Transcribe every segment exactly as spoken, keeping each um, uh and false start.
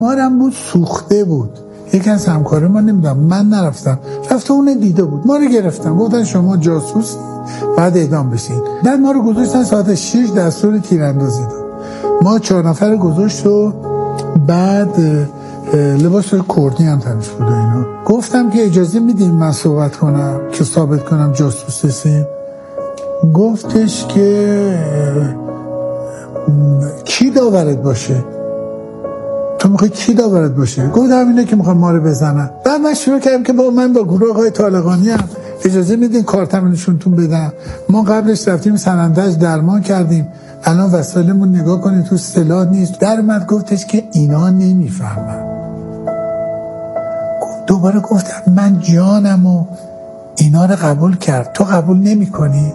مارم بود سوخته بود. یکی از همکاره ما نمیدونم من نرفتم رفته اون دیده بود ما رو گرفتن گفتن شما جاسوس بعد اعدام بشین. بعد ما رو گذاشتن ساعت شش دستور تیراندازی داد. ما چهار نفر گذاشت و بعد لباس کردی هم تنش بود و اینا. گفتم که اجازه میدین من صحبت کنم که ثابت کنم جاسوس هستیم؟ گفتش که کی داورت باشه؟ تو میخوای کی داورت باشه؟ گفتم اینه که میخوام ما رو بزنن. بعد من شروع کردم که با من با گروه آقای طالقانی هم اجازه میدین کارتمو نشونتون بدم. ما قبلش رفتیم سنندج درمان کردیم، الان وسایلمون نگاه کنید تو سلاح نیست. در اومد گفتش که اینا نمیفهمن. دوباره گفتم من جانمو اینا رو قبول کرد، تو قبول نمی کنی؟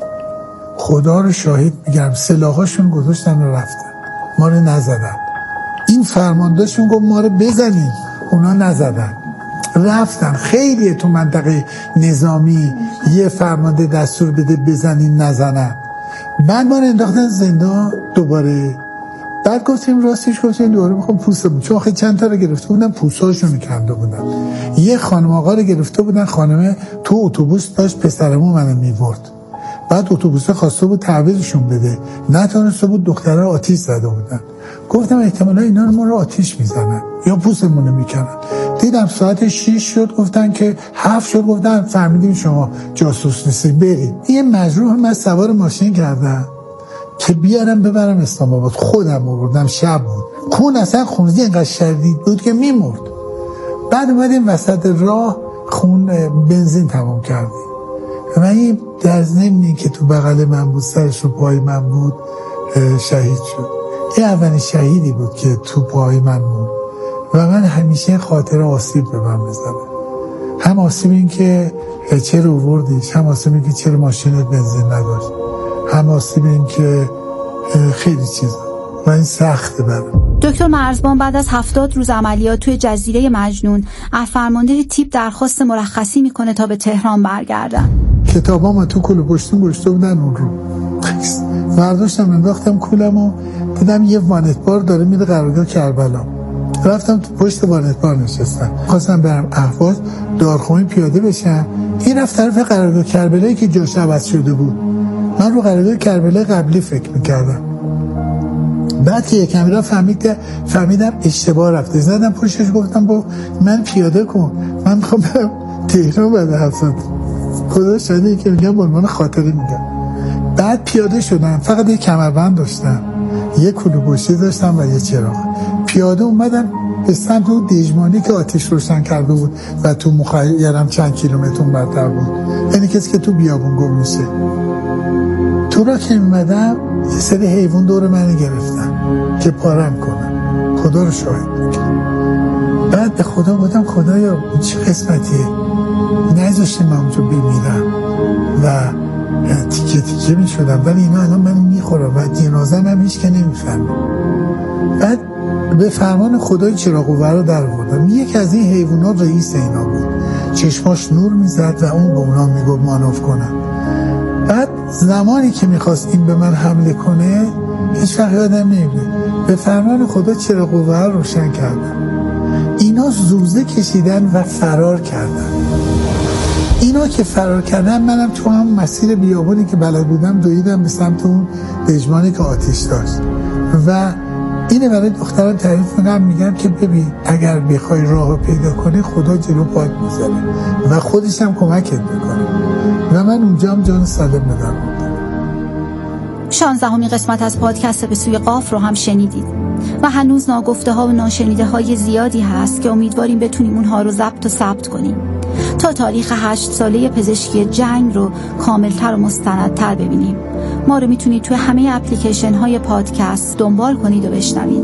خدا رو شاهد میگم سلاحاشون گذاشتن و رفتن، ما رو نزدن. این فرماندهشون گفت ما رو بزنیم، اونا نزدن رفتن. خیلی تو منطقه نظامی یه فرمانده دستور بده بزنین نزنن. بعد ما رو انداختن زندان دوباره. بعد گفتیم راستش گفتیم دوباره میخوام پوستمون، چون خیلی چند تا رو گرفته بودن پوستاشون کنده بودن. یه خانم آقا رو گرفته بودن، خانمه تو اتوبوس داشت پسرمو منو میبرد. بعد اتوبوسه خواسته بود تعویضشون بده، نتونسته بود، دخترها آتیش زده بودن. گفتم احتمالا اینا ما رو آتیش میزنن یا پوستمون رو میکنن. دیدم ساعت شش شد، گفتن که هفت شد، گفتن فهمیدیم شما جاسوس نیستید برید. یه مجروح من سوار ماشین کردم که بیارم ببرم اسلام آباد. خودم آوردم، شب بود، خون اصلا خونریزی اینقدر شدید بود که میمرد. بعد اومدیم وسط راه خون بنزین تمام کردیم. و این در ضمنی که تو بغل من بود، سرش رو پای من بود، شهید شد. این اولین شهیدی بود که تو پای من بود و من همیشه خاطر آسیب به من بزنم. هم آسیب این که چرا آوردیش، هم آسیب این که چرا ماشینت بنزین نداشت، هم آسیب این که خیلی چیزا و این سخته برام. دکتر مرزبان بعد از هفتاد روز عملیات توی جزیره مجنون از فرمانده تیپ درخواست مرخصی میکنه تا به تهران برگردن. کتابام تو کل پشتون گشته بودن اون رو برداشتم انداختم کولمو، دیدم یه وانتبار داره میره قرارگاه کربلا. رفتم تو پشت وانتبار نشستم، خواستم برم اهواز دارخونه پیاده بشم. این رفت طرف قرارگاه کربلایی که جاش عوض شده بود. من رو قرارگاه کربلا قبلی فکر میکردم. بعد که یکم را فهمید فهمیدم اشتباه رفته، زدم پشتش گفتم با من پیاده کن، من میخوام برم تهران بعد هفتاد. خدا شده که میگم با من خاطره میگم. بعد پیاده شدم، فقط یک کمربند داشتم، یک کلوبوشی داشتم و یه چراغ. پیاده اومدم به سمت اون دژمانی که آتش روشن کرده بود و تو مخیرم چند کیلومتر برتر بود، یعنی کسی که تو بیابون گم میشه. تو را که اومدم یه سری حیوان دور منو گرفتن که پارم کنن، خدا رو شاهد میگم. بعد به خدا گفتم خدایا این چه قسمتیه، نذاشتی من اونجا بمیرم و تیکه تیکه میشدم، ولی اینا الان منو میخورم و جنازه هم هیچ که نمیفهمه. بعد به فرمان خدای چراغ آور رو در آوردم. یکی از این حیوانات رئیس اینا بود، چشماش نور میزد و اون به اونا میگفت مانوف کنن. بعد زمانی که میخواست این به من حمله کنه هیچ وقت یادم نمیاد، به فرمان خدا چراغ آور روشن کردن. اینا زوزه کشیدن و فرار کردن. اینا که فرار کردن منم تو هم مسیر بیابانی که بلد بودم دویدم به سمت اون دژمانی که آتش داشت و اینه برای دخترم تعریف میگم میگم که ببین اگر بخوای راه پیدا کنی خدا جلو پات میذاره و خودش هم کمکت میکنه و من اونجا هم جان سالم بدم. شانزدهمین قسمت از پادکست به سوی قاف رو هم شنیدید و هنوز ناگفته ها و ناشنیده های زیادی هست که امیدواریم بتونیم اونها رو ضبط و ثبت کنیم تا تاریخ هشت ساله پزشکی جنگ رو کاملتر و مستندتر ببینیم. ما رو میتونید توی همه اپلیکیشن های پادکست دنبال کنید و بشنوید.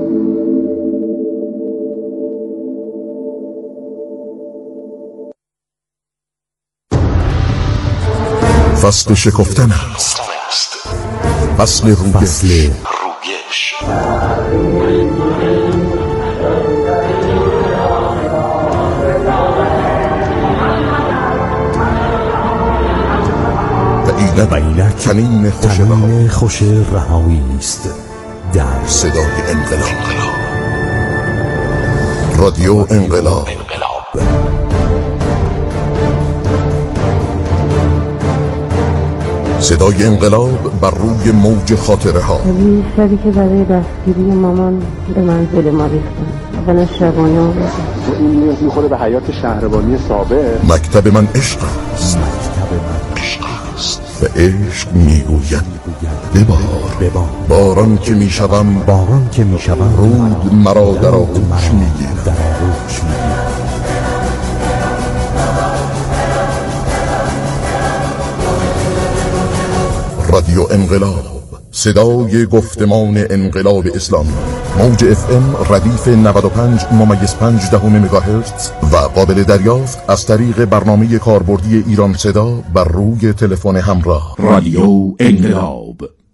فصل شکفتن است، فصل رویش. و اینک کمین خوش رهایی است در صدای انقلاب. رادیو انقلاب. صدای انقلاب بر روی موج خاطره ها. این شبی که برای دستگیری مامان به منزل ما ریختن و نه شبانه آمدن. این نیاز میخوره به حیات شهربانی سابق. مکتب من عشق است. و عشق میگوید ببار ببار باران که میشوم باران که میشوم رود مرا در آغوش میگیرد در آغوش میگیرد. رادیو انقلاب، صدای گفتمان انقلاب اسلامی. موج اف ام ردیف نود و پنج ممیز پنج دهم مگاهرتز و قابل دریافت از طریق برنامه کاربردی ایران صدا بر روی تلفن همراه. رادیو انقلاب.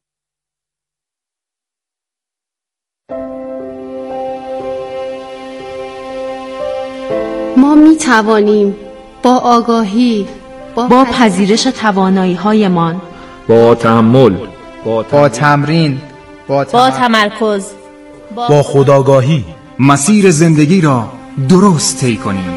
ما می توانیم با آگاهی، با, با پذیرش توانایی هایمان، با تحمل، با, با تمرین، با, با تمرکز، با, با خودآگاهی مسیر زندگی را درست طی کنیم.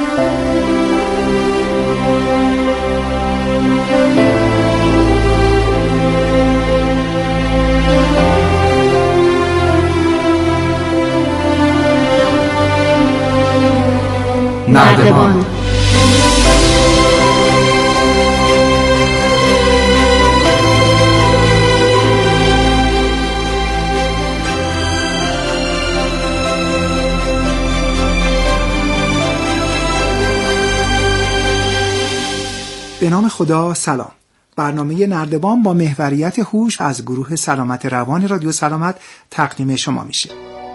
نردبان. به نام خدا. سلام. برنامه نردبان با محوریت هوش از گروه سلامت روان رادیو سلامت تقدیم شما میشه.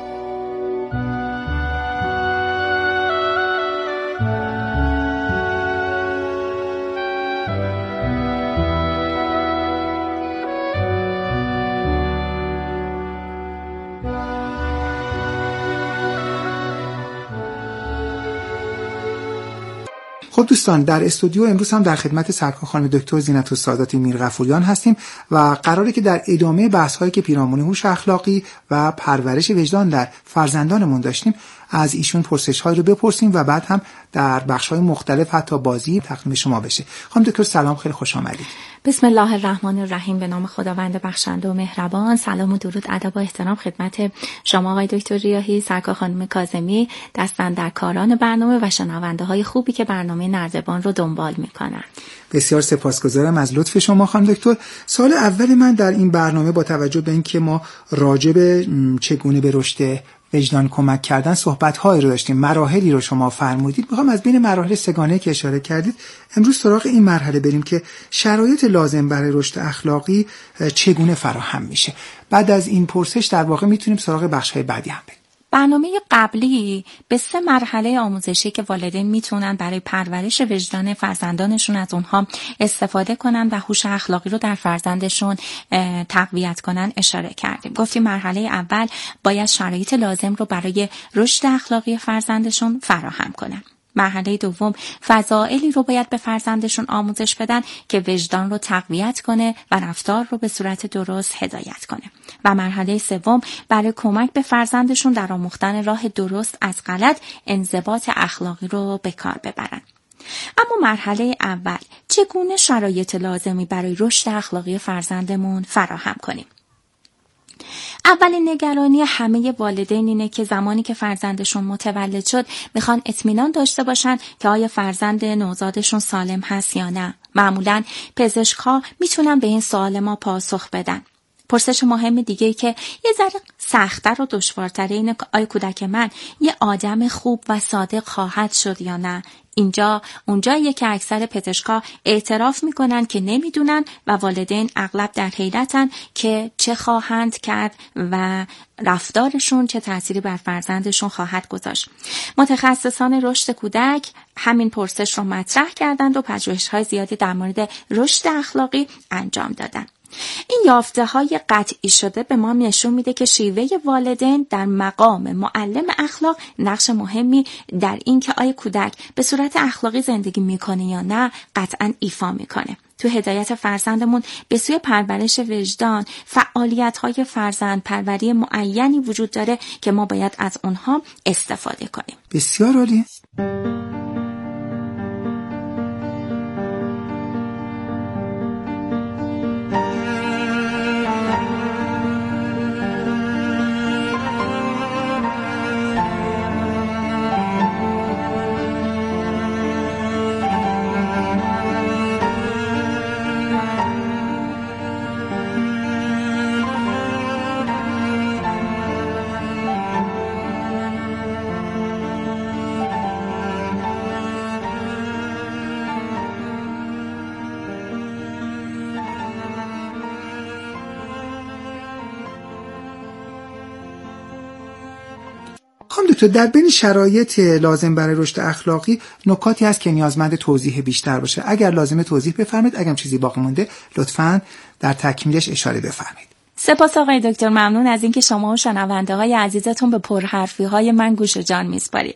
خب دوستان، در استودیو امروز هم در خدمت سرکار خانم دکتر زینت السادات میرغفوریان هستیم و قراره که در ادامه بحث‌هایی که پیرامون هوش اخلاقی و پرورش وجدان در فرزندانمون داشتیم از ایشون پرسش‌هایی رو بپرسیم و بعد هم در بخش‌های مختلف حتی بازی تقدیم شما بشه. خانم دکتر سلام، خیلی خوش آمدید. بسم الله الرحمن الرحیم. به نام خداوند بخشنده و مهربان. سلام و درود، ادب و احترام خدمت شما آقای دکتر ریاحی، سرکار خانم کاظمی، دستاندرکاران برنامه و شنونده‌های خوبی که برنامه نردبان رو دنبال می‌کنند. بسیار سپاسگزارم از لطف شما خانم دکتر. سوال اول من در این برنامه با توجه به اینکه ما راجع به چگونه به رشد وجدان کمک کردن صحبت‌هایی رو داشتیم، مراحلی رو شما فرمودید، میخوام از بین مراحل سگانه که اشاره کردید امروز سراغ این مرحله بریم که شرایط لازم برای رشد اخلاقی چگونه فراهم میشه. بعد از این پرسش در واقع میتونیم سراغ بخش‌های بعدی هم بریم. برنامه قبلی به سه مرحله آموزشی که والدین میتونن برای پرورش وجدان فرزندانشون از اونها استفاده کنن و هوش اخلاقی رو در فرزندشون تقویت کنن اشاره کردیم. گفتیم مرحله اول باید شرایط لازم رو برای رشد اخلاقی فرزندشون فراهم کنن. مرحله دوم فضائلی رو باید به فرزندشون آموزش بدن که وجدان رو تقویت کنه و رفتار رو به صورت درست هدایت کنه. و مرحله سوم برای کمک به فرزندشون در آموختن راه درست از غلط انضباط اخلاقی رو به کار ببرن. اما مرحله اول، چگونه شرایط لازمی برای رشد اخلاقی فرزندمون فراهم کنیم؟ اولین نگرانی همه والدین اینه که زمانی که فرزندشون متولد شد میخوان اطمینان داشته باشن که آیا فرزند نوزادشون سالم هست یا نه. معمولاً پزشک‌ها میتونن به این سوال ما پاسخ بدن. پرسش مهم دیگه ای که یه ذره سخت‌تر و دشوارتره اینه که آیا کودک من یه آدم خوب و صادق خواهد شد یا نه. اینجا اونجاییه که اکثر پزشکا اعتراف میکنن که نمیدونن و والدین اغلب در حیرتن که چه خواهند کرد و رفتارشون چه تأثیری بر فرزندشون خواهد گذاشت. متخصصان رشد کودک همین پرسش رو مطرح کردند و پژوهش‌های زیادی در مورد رشد اخلاقی انجام دادن. این یافته های قطعی شده به ما نشون میده که شیوه والدین در مقام معلم اخلاق نقش مهمی در این که آیا کودک به صورت اخلاقی زندگی میکنه یا نه قطعا ایفا میکنه. تو هدایت فرزندمون به سوی پرورش وجدان فعالیت‌های فرزند پروری معینی وجود داره که ما باید از اونها استفاده کنیم. بسیار عالی. دکتر، در بین شرایط لازم برای رشد اخلاقی نکاتی هست که نیازمند توضیح بیشتر باشه. اگر لازمه توضیح بفرمایید، اگرم چیزی باقی مونده لطفاً در تکمیلش اشاره بفرمایید. سپاس آقای دکتر، ممنون از اینکه شما و شنونده های عزیزتون به پرحرفی های من گوش و جان میسپارید.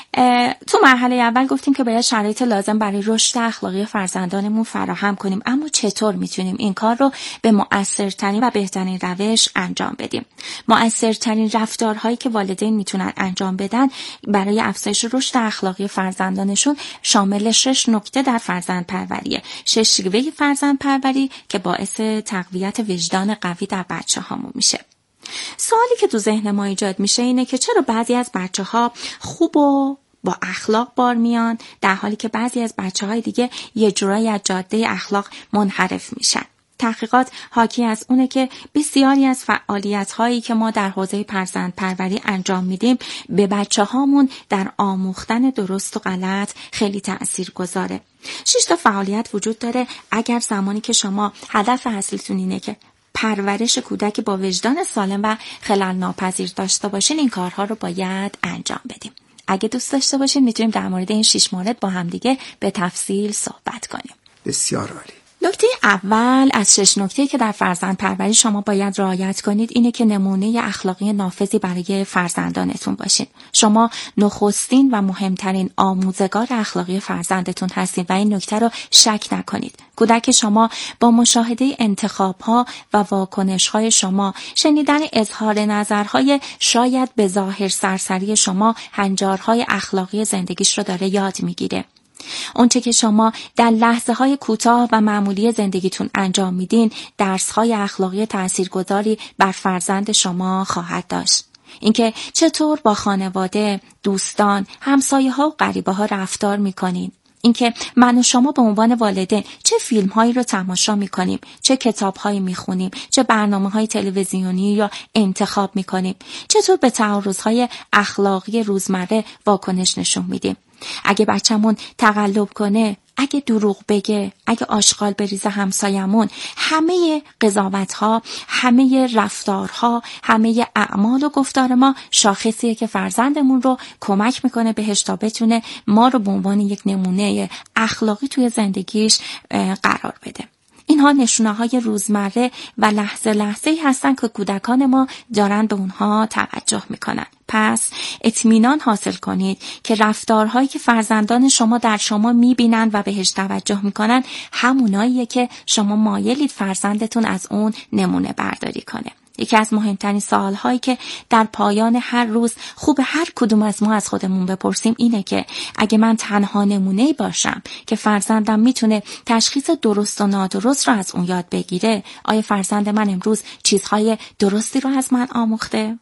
تو مرحله اول گفتیم که باید شرایط لازم برای رشد اخلاقی فرزندانمون فراهم کنیم، اما چطور میتونیم این کار رو به مؤثرترین و بهترین روش انجام بدیم؟ مؤثرترین رفتارهایی که والدین میتونن انجام بدن برای افزایش رشد اخلاقی فرزندانشون شامل شش نکته در فرزند پروریه. شش شیوه فرزند پروری که باعث تقویت وجدان قوی در بچه هامون میشه. سوالی که تو ذهن ما ایجاد میشه اینه که چرا بعضی از بچه ها خوب و با اخلاق بار میان در حالی که بعضی از بچه های دیگه یه جورایی از جاده اخلاق منحرف میشن؟ تحقیقات حاکی از اونه که بسیاری از فعالیت هایی که ما در حوزه فرزند پروری انجام میدیم به بچه هامون در آموختن درست و غلط خیلی تأثیر گذاره. شش تا فعالیت وجود داره. اگر زمانی که شما هدف اصلیتون اینه که پرورش کودک با وجدان سالم و خلل ناپذیر داشته باشین، این کارها رو باید انجام بدیم. اگه دوست داشته باشین میتونیم در مورد این شش مورد با هم دیگه به تفصیل صحبت کنیم. بسیار عالی. نکته اول از شش نکته که در فرزند پروری شما باید رعایت کنید اینه که نمونه اخلاقی نافذی برای فرزندانتون باشین. شما نخستین و مهمترین آموزگار اخلاقی فرزندتون هستید و این نکته رو شک نکنید. کودک شما با مشاهده انتخاب‌ها و واکنش‌های شما، شنیدن اظهار نظرهای شاید به ظاهر سرسری شما، هنجارهای اخلاقی زندگیش رو داره یاد میگیره. اونچه که شما در لحظه های کوتاه و معمولی زندگیتون انجام میدین درس های اخلاقی تاثیرگذاری بر فرزند شما خواهد داشت. اینکه چطور با خانواده، دوستان، همسایه ها و غریبه ها رفتار میکنین. اینکه من و شما به عنوان والدین چه فیلم هایی رو تماشا میکنیم، چه کتاب هایی میخونیم، چه برنامه های تلویزیونی یا انتخاب میکنیم، چطور به تعارض های اخلاقی روزمره واکنش نشون میدیم. اگه بچه‌مون تقلب کنه، اگه دروغ بگه، اگه آشغال بریزه همسایمون، همه قضاوت‌ها، همه رفتارها، همه اعمال و گفتار ما شاخصیه که فرزندمون رو کمک میکنه بهش تا بتونه ما رو به عنوان یک نمونه اخلاقی توی زندگیش قرار بده. اینها نشونه های روزمره و لحظه لحظه‌ای هستن که کودکان ما دارن به اونها توجه میکنن. پس اطمینان حاصل کنید که رفتارهایی که فرزندان شما در شما میبینن و بهش توجه میکنن هموناییه که شما مایلید فرزندتون از اون نمونه برداری کنه. یکی از مهمترین سوال‌هایی که در پایان هر روز خوب هر کدوم از ما از خودمون بپرسیم اینه که اگه من تنها نمونه‌ای باشم که فرزندم میتونه تشخیص درست و نادرست رو از اون یاد بگیره، آیا فرزند من امروز چیزهای درستی رو از من آموخته؟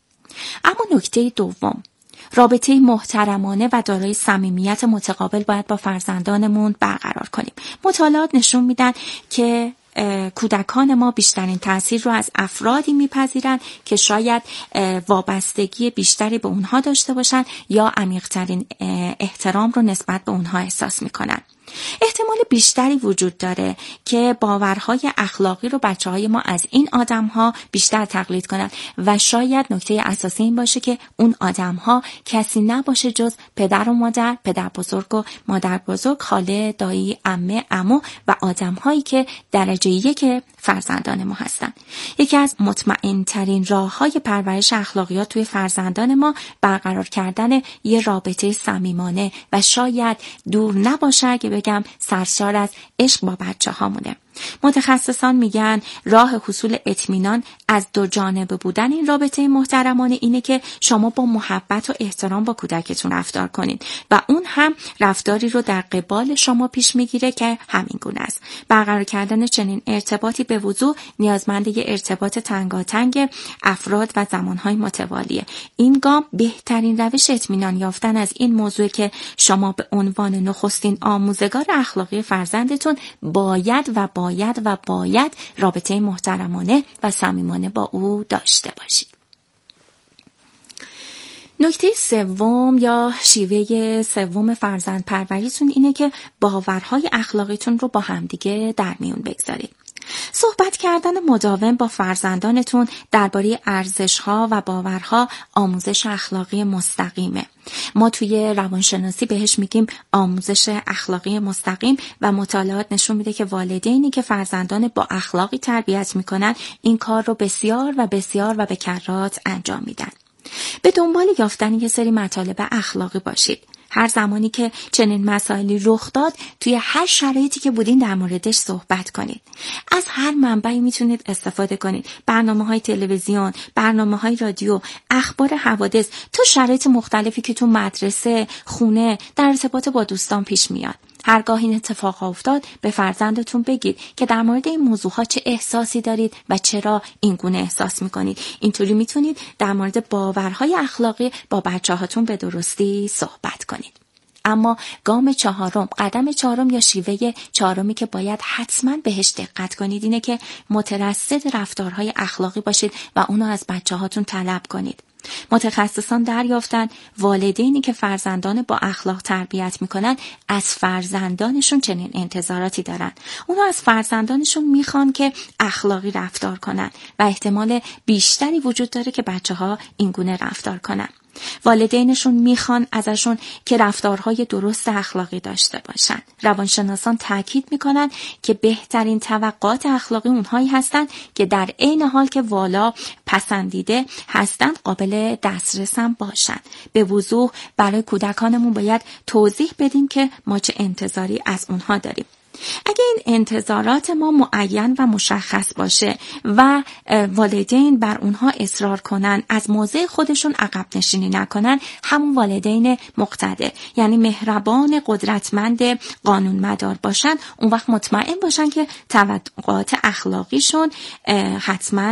اما نکته دوم، رابطه محترمانه و دارای صمیمیت متقابل باید با فرزندانمون برقرار کنیم. مطالعات نشون میدن که کودکان ما بیشترین تأثیر رو از افرادی میپذیرن که شاید وابستگی بیشتری به اونها داشته باشن یا عمیق‌ترین احترام رو نسبت به اونها احساس میکنن. احتمال بیشتری وجود داره که باورهای اخلاقی رو بچه‌های ما از این آدم‌ها بیشتر تقلید کنن و شاید نکته اساسی این باشه که اون آدم‌ها کسی نباشه جز پدر و مادر، پدر بزرگ و مادر بزرگ، خاله، دایی، عمه، عمو و آدم‌هایی که درجه یک فرزندان ما هستن. یکی از مطمئن ترین راه‌های پرورش اخلاقیات توی فرزندان ما برقرار کردن یه رابطه صمیمانه و شاید دور نباشه اگه بگم سرشار از عشق با بچه‌هامونه. متخصصان میگن راه حصول اطمینان از دو جانبه بودن این رابطه محترمانه اینه که شما با محبت و احترام با کودکتون رفتار کنید و اون هم رفتاری رو در قبال شما پیش میگیره که همین گونه است. برقرار کردن چنین ارتباطی به وضوح نیازمند یه ارتباط تنگاتنگ افراد و زمانهای متوالیه. این گام بهترین روش اطمینان یافتن از این موضوع که شما به عنوان نخستین آموزگار اخلاقی فرزندتون باید و باید باید و باید رابطه محترمانه و صمیمانه با او داشته باشید. نکته سوم یا شیوه سوم فرزند پروریتون اینه که باورهای اخلاقیتون رو با همدیگه در میون بگذارید. صحبت کردن مداوم با فرزندانتون درباره ارزش‌ها و باورها آموزش اخلاقی مستقیمه. ما توی روانشناسی بهش میگیم آموزش اخلاقی مستقیم و مطالعات نشون میده که والدینی که فرزندان با اخلاقی تربیت میکنن این کار رو بسیار و بسیار و به کرات انجام میدن. به دنبال یافتن یه سری مطالب اخلاقی باشید. هر زمانی که چنین مسائلی رخ داد توی هر شرایطی که بودین در موردش صحبت کنید. از هر منبعی میتونید استفاده کنید. برنامه‌های تلویزیون، برنامه‌های رادیو، اخبار حوادث، تو شرایط مختلفی که تو مدرسه، خونه، در ارتباط با دوستان پیش میاد. هرگاه این اتفاق افتاد به فرزندتون بگید که در مورد این موضوعها چه احساسی دارید و چرا این گونه احساس میکنید. اینطوری میتونید در مورد باورهای اخلاقی با بچه‌هاتون به درستی صحبت کنید. اما گام چهارم، قدم چهارم یا شیوه چهارمی که باید حتما بهش دقت کنید اینه که مترصد رفتارهای اخلاقی باشید و اونو از بچه‌هاتون طلب کنید. متخصصان دریافتن والدینی که فرزندان با اخلاق تربیت میکنن از فرزندانشون چنین انتظاراتی دارن. اونا از فرزندانشون میخوان که اخلاقی رفتار کنن و احتمال بیشتری وجود داره که بچه‌ها این گونه رفتار کنن. والدینشون میخوان ازشون که رفتارهای درست اخلاقی داشته باشن. روانشناسان تاکید میکنن که بهترین توقعات اخلاقی اونهایی هستن که در عین حال که والا پسندیده هستن قابل دسترس هم باشن. به وضوح برای کودکانمون باید توضیح بدیم که ما چه انتظاری از اونها داریم. اگه این انتظارات ما معین و مشخص باشه و والدین بر اونها اصرار کنن، از موضع خودشون عقب نشینی نکنن، همون والدین مقتدر یعنی مهربان، قدرتمند، قانونمدار باشن، اون وقت مطمئن باشن که توقعات اخلاقیشون حتما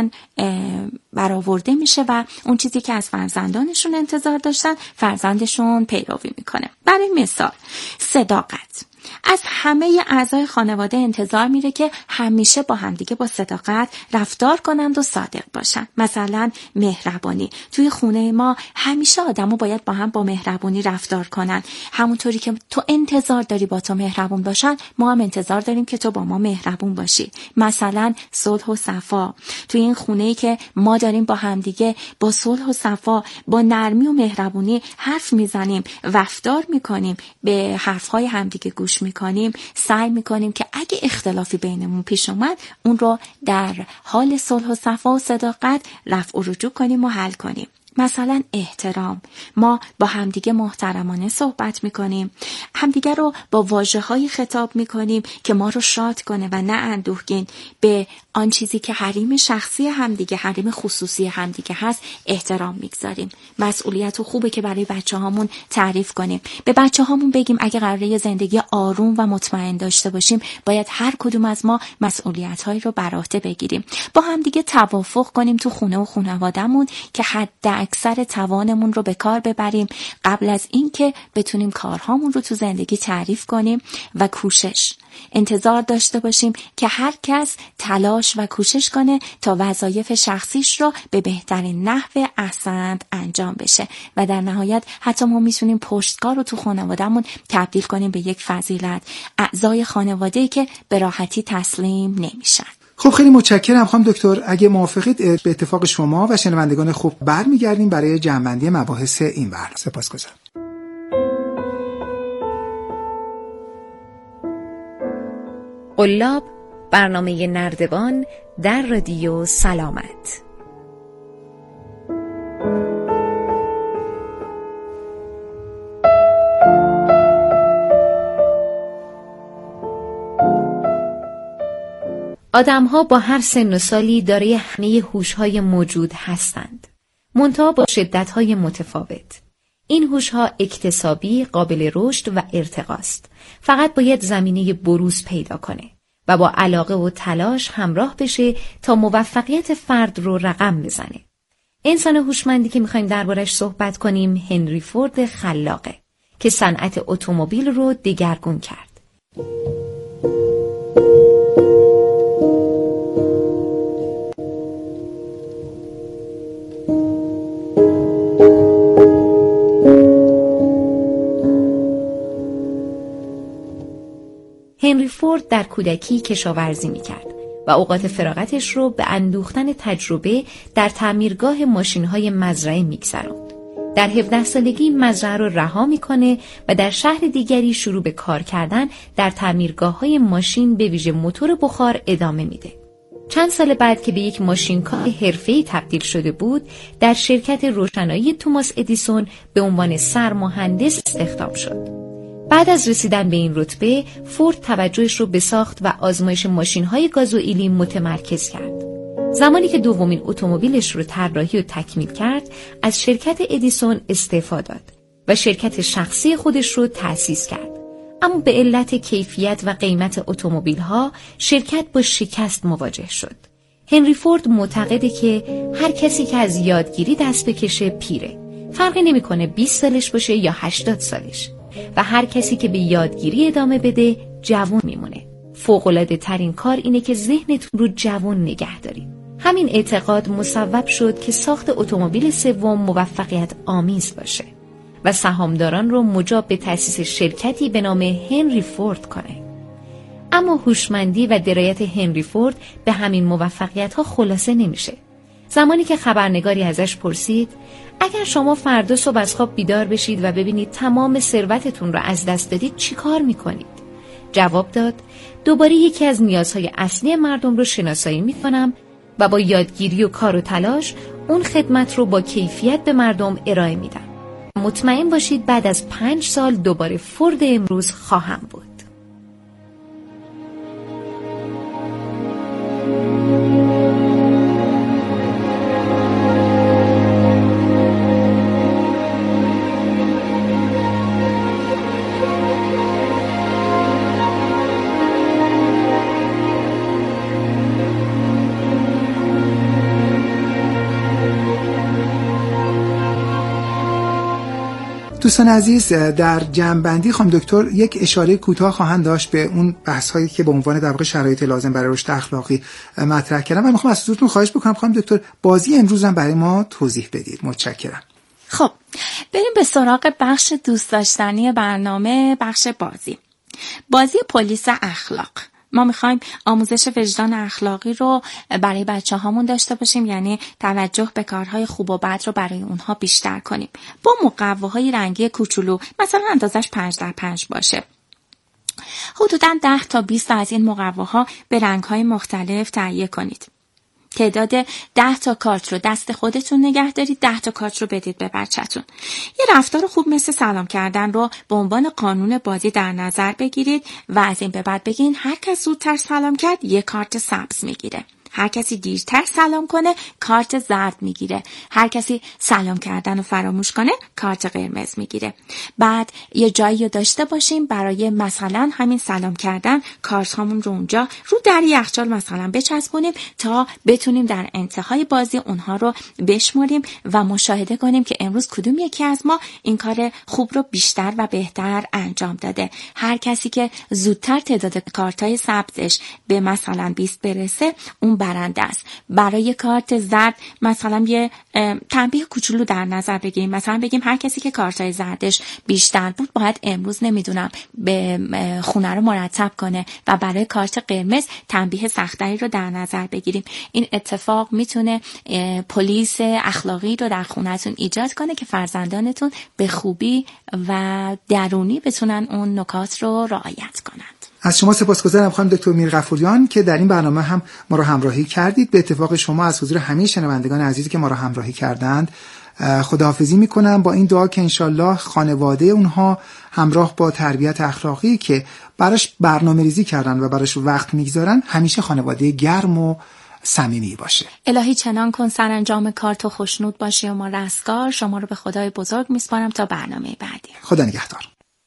برآورده میشه و اون چیزی که از فرزندانشون انتظار داشتن فرزندشون پیروی میکنه. برای مثال صداقت. از همه اعضای خانواده انتظار میره که همیشه با همدیگه با صداقت رفتار کنند و صادق باشن. مثلا مهربانی. توی خونه ما همیشه آدمو باید با هم با مهربانی رفتار کنن. همونطوری که تو انتظار داری با تو مهربون باشن، ما هم انتظار داریم که تو با ما مهربون باشی. مثلا صلح و صفا. توی این خونه‌ای که ما داریم با همدیگه با صلح و صفا، با نرمی و مهربونی حرف میزنیم، رفتار میکنیم، به حرفهای همدیگه گوش میکنیم، سعی میکنیم که اگه اختلافی بینمون پیش اومد اون رو در حال صلح و صفا و صداقت رفع و رجوع کنیم و حل کنیم. مثلا احترام. ما با همدیگه محترمانه صحبت میکنیم، همدیگه رو با واژه‌های خطاب میکنیم که ما رو شاد کنه و نه اندوهگین. به آن چیزی که حریم شخصی همدیگه، حریم خصوصی همدیگه هست احترام میگذاریم. مسئولیت خوبه که برای بچه‌هامون تعریف کنیم. به بچه‌هامون بگیم اگه قراره زندگی آروم و مطمئن داشته باشیم باید هر کدوم از ما مسئولیت‌هایی رو بر عهده بگیریم. با همدیگه توافق کنیم تو خونه و خانواده‌مون که حد اکثر توانمون رو به کار ببریم قبل از اینکه بتونیم کارهامون رو تو زندگی تعریف کنیم. و کوشش. انتظار داشته باشیم که هر کس تلاش و کوشش کنه تا وظایف شخصیش رو به بهترین نحو احسن انجام بشه و در نهایت حتی ما میتونیم پشتکار رو تو خانوادهمون تبدیل کنیم به یک فضیلت. اعضای خانواده‌ای که به راحتی تسلیم نمیشن. خب خیلی متشکرم خانم دکتر. اگه موافقید به اتفاق شما و شنوندگان خوب برمیگردیم برای جمع‌بندی مباحث این برنامه. سپاسگزارم. قلاب، برنامه نردبان در رادیو سلامت. آدم‌ها با هر سن و سالی دارای همه هوش‌های موجود هستند، منتها با شدت‌های متفاوت. این هوش‌ها اکتسابی، قابل رشد و ارتقاست. فقط باید زمینه بروز پیدا کنه و با علاقه و تلاش همراه بشه تا موفقیت فرد رو رقم بزنه. انسان هوشمندی که می‌خوایم دربارش صحبت کنیم هنری فورد خلاقه که صنعت اتومبیل رو دگرگون کرد. هنری فورد در کودکی کشاورزی می‌کرد و اوقات فراغتش رو به اندوختن تجربه در تعمیرگاه ماشین‌های مزرعه می‌گذروند. در هفده سالگی مزرعه رو رها می‌کنه و در شهر دیگری شروع به کار کردن در تعمیرگاه‌های ماشین به ویژه موتور بخار ادامه میده. چند سال بعد که به یک ماشینکار حرفه‌ای تبدیل شده بود، در شرکت روشنایی توماس ادیسون به عنوان سرمهندس استخدام شد. بعد از رسیدن به این رتبه، فورد توجهش رو به ساخت و آزمایش ماشین‌های گازوئیلی متمرکز کرد. زمانی که دومین اتومبیلش رو طراحی و تکمیل کرد، از شرکت ادیسون استعفا داد و شرکت شخصی خودش رو تأسیس کرد. اما به علت کیفیت و قیمت اتومبیل‌ها، شرکت با شکست مواجه شد. هنری فورد معتقده که هر کسی که از یادگیری دست بکشه پیره. فرقی نمی‌کنه بیست سالش باشه یا هشتاد سالش. و هر کسی که به یادگیری ادامه بده جوان میمونه. فوق‌العاده ترین کار اینه که ذهنتون رو جوان نگه دارید. همین اعتقاد مصوب شد که ساخت اتومبیل سوم موفقیت آمیز باشه و سهامداران رو مجاب به تأسیس شرکتی به نام هنری فورد کنه. اما هوشمندی و درایت هنری فورد به همین موفقیت‌ها خلاصه نمیشه. زمانی که خبرنگاری ازش پرسید اگر شما فردا صبح از خواب بیدار بشید و ببینید تمام ثروتتون رو از دست دادید چی کار میکنید؟ جواب داد دوباره یکی از نیازهای اصلی مردم رو شناسایی میکنم و با یادگیری و کار و تلاش اون خدمت رو با کیفیت به مردم ارائه میدم. مطمئن باشید بعد از پنج سال دوباره فورد امروز خواهم بود. دوستان عزیز، در جمع‌بندی خانم دکتر یک اشاره کوتاه خواهند داشت به اون بحث‌هایی که به عنوان در واقع شرایط لازم برای رشد اخلاقی مطرح کردم و می‌خوام از حضورتون خواهش بکنم خانم دکتر بازی امروز هم برای ما توضیح بدید. متشکرم. خب بریم به سراغ بخش دوست داشتنی برنامه، بخش بازی. بازی پلیس اخلاق. ما میخوایم آموزش وجدان اخلاقی رو برای بچه هامون داشته باشیم، یعنی توجه به کارهای خوب و بد رو برای اونها بیشتر کنیم با مقواهای رنگی کوچولو، مثلا اندازش پنج در پنج باشه. حدوداً ده تا بیست از این مقواها به رنگهای مختلف تهیه کنید. تعداد ده تا کارت رو دست خودتون نگه دارید، ده تا کارت رو بدید به بچه‌تون. یه رفتار خوب مثل سلام کردن رو به عنوان قانون بازی در نظر بگیرید و از این به بعد بگین هر کس زودتر سلام کرد یه کارت سبز میگیره. هر کسی دیرتر سلام کنه کارت زرد میگیره. هر کسی سلام کردن رو فراموش کنه کارت قرمز میگیره. بعد یه جایی رو داشته باشیم برای مثلا همین سلام کردن کارت هامون رو اونجا رو در یخچال مثلا بچسبونیم تا بتونیم در انتهای بازی اونها رو بشماریم و مشاهده کنیم که امروز کدوم یکی از ما این کار خوب رو بیشتر و بهتر انجام داده. هر کسی که زودتر تعداد کارتای سبزش به مثلا بیست برسه اون برنده است. برای کارت زرد مثلا یه تنبیه کوچولو در نظر بگیریم، مثلا بگیم هر کسی که کارتای زردش بیشتر بود باید امروز نمیدونم به خونه رو مرتب کنه و برای کارت قرمز تنبیه سختری رو در نظر بگیریم. این اتفاق میتونه پلیس اخلاقی رو در خونه‌تون ایجاد کنه که فرزندانتون به خوبی و درونی بتونن اون نکات رو رعایت کنند. از شما سپاسگزارم خانم دکتر میرغفوریان که در این برنامه هم ما را همراهی کردید. به اتفاق شما از حضور همه شنوندگان عزیزی که ما را همراهی کردند خداحافظی میکنم، با این دعا که انشالله خانواده اونها همراه با تربیت اخلاقی که براش برنامه ریزی کردن و براش وقت میگذارن همیشه خانواده گرم و صمیمی باشه. الهی چنان کن سرانجام کار تو خوشنود باشی و ما رستگار. شما رو به خدای بزرگ میسپارم تا برنامه بعدی. خدا نگهدار.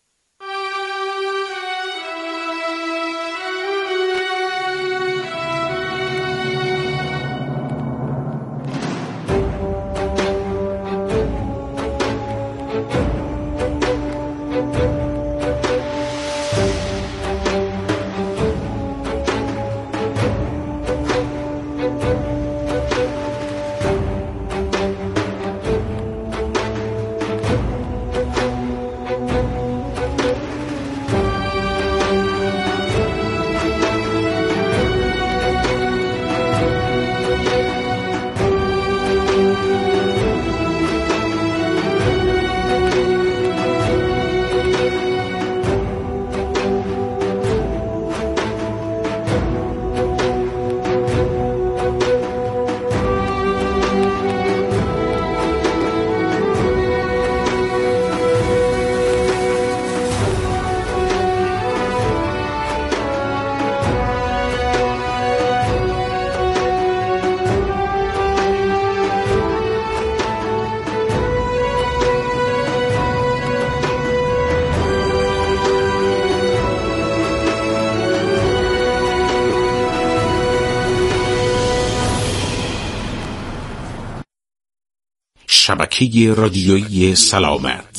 شبکه رادیویی سلامت،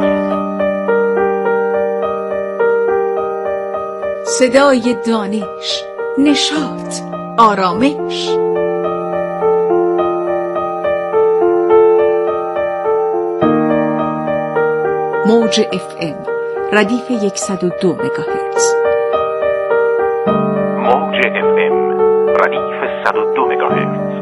صدای دانش، نشاط، آرامش. موج اف ام ردیف صد و دو مگاهرتز. موج اف ام ردیف صد و دو مگاهرتز.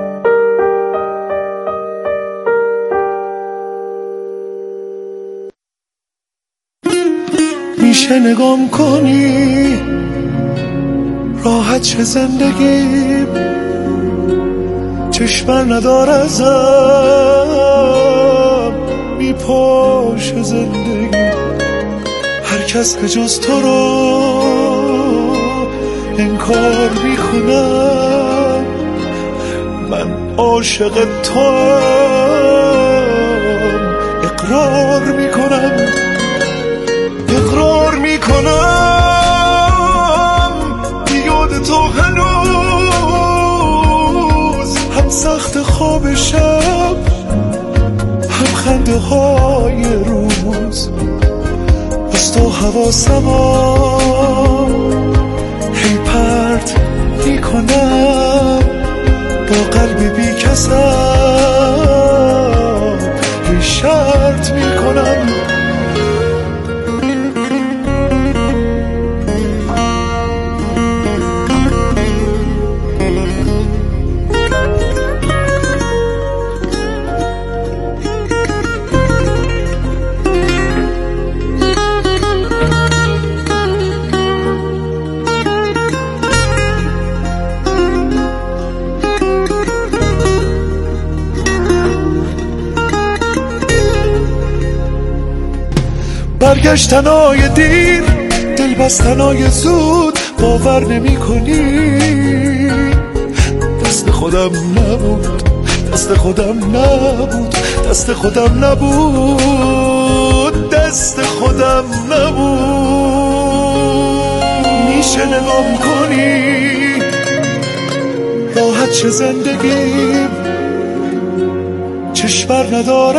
میشه نگام کنی راحت چه زندگی، چشمر ندار ازم میپاش زندگی. هر کس به جز تو رو انکار میکنم، من عاشق توام اقرار میکنم، اقرار میکنم یاد تو هنوز هم سخت خواب شب هم خنده های روز. از تو حواسمو هی پرت میکنم، با قلب بی کسم هی شرط میکنم. برگشتنای دیر، دل بستنای زود، باور نمی کنی دست خودم نبود، دست خودم نبود، دست خودم نبود، دست خودم نبود. میشه نگام کنی راحت چه زندگی، چشمر ندار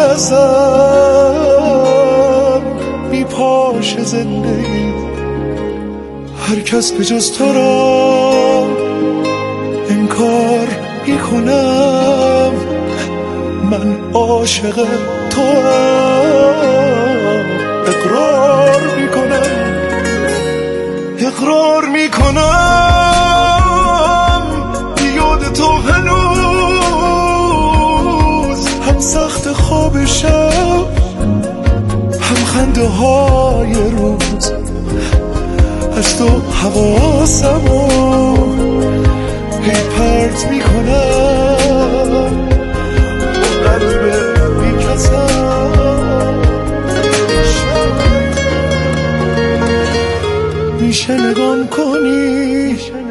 ازم میپاش زندگی. هر کس به جز تو را انکار میکنم، من عاشق تو اقرار میکنم، اقرار میکنم یاد تو هنوز هم سخت خواب شب هم خنده های روز. از تو حواسمو هی پرت میکنم قلب میکسم میشه نگام کنی